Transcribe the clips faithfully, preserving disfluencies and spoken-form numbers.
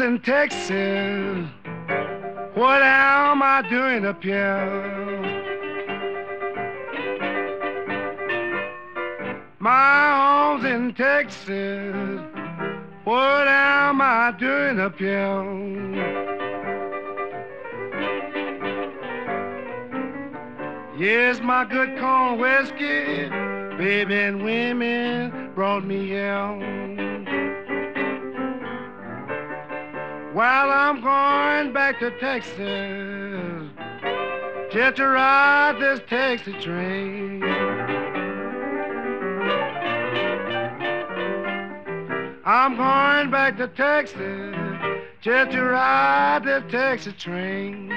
in Texas. What am I doing up here? My home's in Texas. What am I doing up here? Yes, my good corn whiskey, baby and women brought me here. While I'm going back to Texas, just to ride this taxi train. I'm going back to Texas, just to ride this taxi train.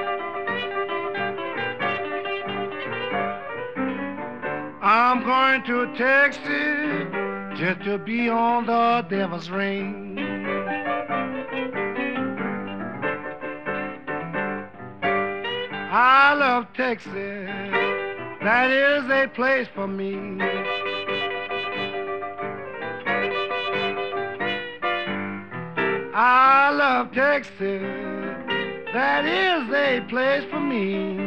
I'm going to Texas, just to be on the devil's ring. I love Texas, that is a place for me. I love Texas, that is a place for me.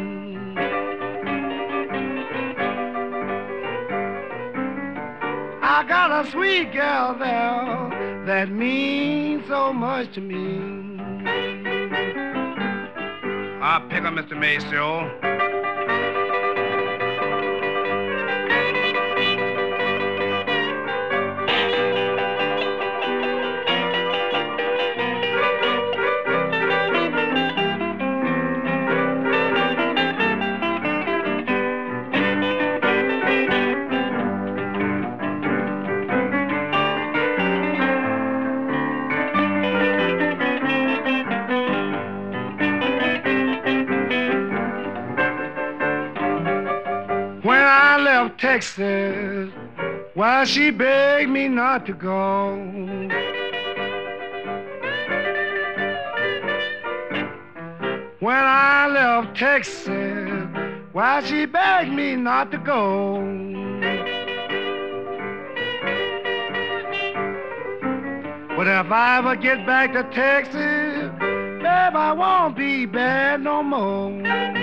I got a sweet gal there that means so much to me. I'll pick up Mister Maceo. Texas, why she begged me not to go. When I left Texas, why she begged me not to go. But if I ever get back to Texas, babe, I won't be bad no more.